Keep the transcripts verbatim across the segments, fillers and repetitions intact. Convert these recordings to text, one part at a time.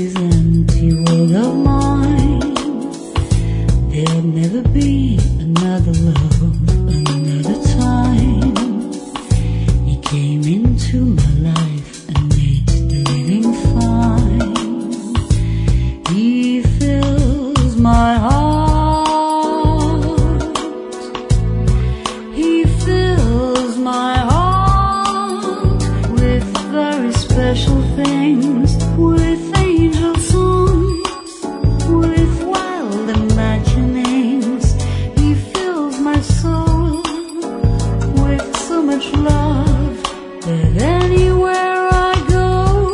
this empty world of mine. There'll never be another love, another time. He came into my life and made the living fine. He fills my heart. He fills my heart with very special things, with angel songs, with wild imaginings. He fills my soul with so much love that anywhere I go,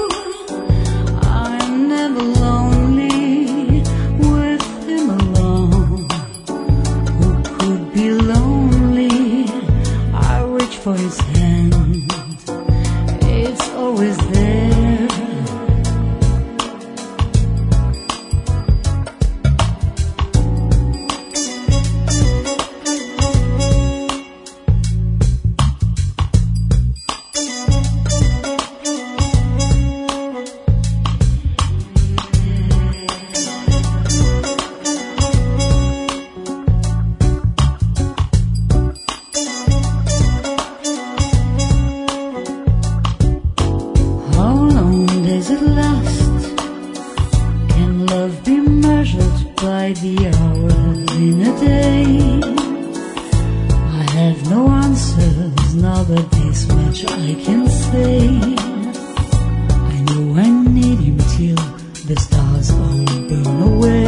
I'm never lonely with him alone. Who could be lonely? I reach for his hand, it's always there. How long does it last? Can love be measured by the hours in a day? I have no answers now, but this much I can say. I know I need him till the stars all burn away.